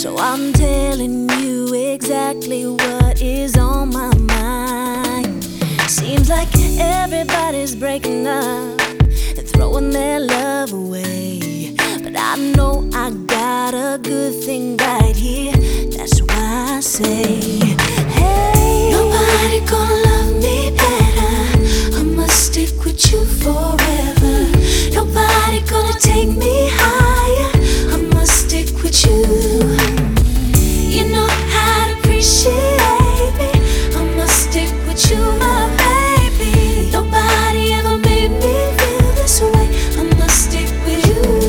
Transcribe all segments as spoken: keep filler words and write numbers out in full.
So I'm telling you exactly what is on my mind. Seems like everybody's breaking up and throwing their love away, but I know I got a good thing right here. That's why I say, hey, nobody gonna love me better. I must stick with you forever. Nobody gonna take me higher. I must stick with you. You know how to appreciate me. I must stick with you, my baby. Nobody ever made me feel this way. I must stick with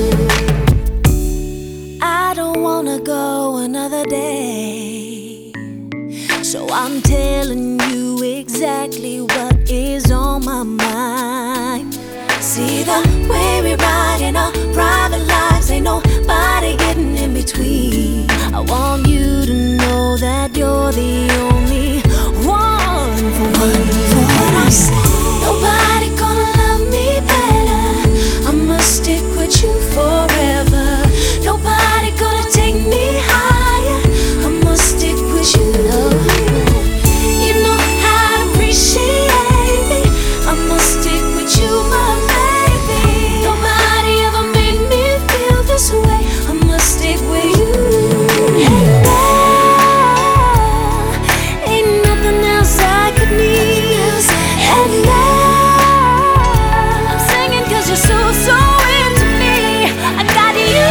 you. I don't wanna go another day, so I'm telling you exactly what is on my mind. See the way we ride in our private lives, ain't nobody getting in between. I want you to know that you're the only one for me. For what I say, nobody gonna love me better. I must stick with you forever. Nobody gonna take me higher. I must stick with you. You know how to appreciate me. I must stick with you, my baby. Nobody ever made me feel this way. I must stick with you. And now, ain't nothing else I could need. And now, I'm singing 'cause you're so, so into me. I got you.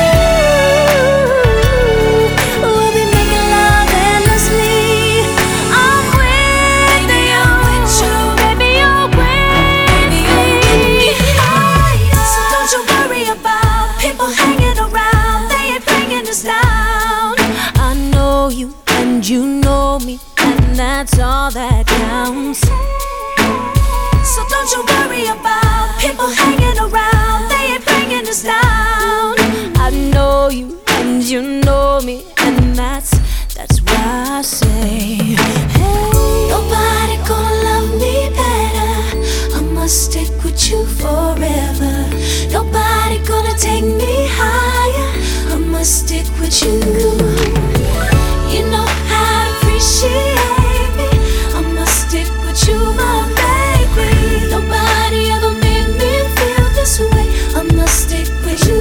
We'll be making love endlessly. I'm with you, baby, you're with me. So don't you worry about people hanging around. They ain't bringing us down. I know you and you know me, and that's all that counts. So don't you worry about people hanging around. They ain't bringing us down. I know you and you know me, and that's that's why I say, hey, nobody gonna love me better. I must stick with you forever. Nobody gonna take me higher. I must stick with you. You know how to appreciate me. I must stick with you, my baby. Nobody ever made me feel this way. I must stick with you.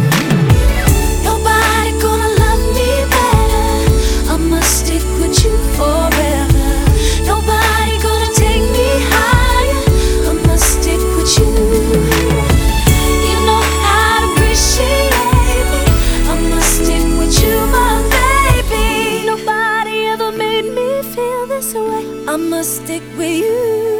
Nobody gonna love me better. I must stick with you forever. Nobody gonna take me higher. I must stick with you. You know how to appreciate me. I must stick with you, my baby. Nobody ever made me feel this way. I must stick with you.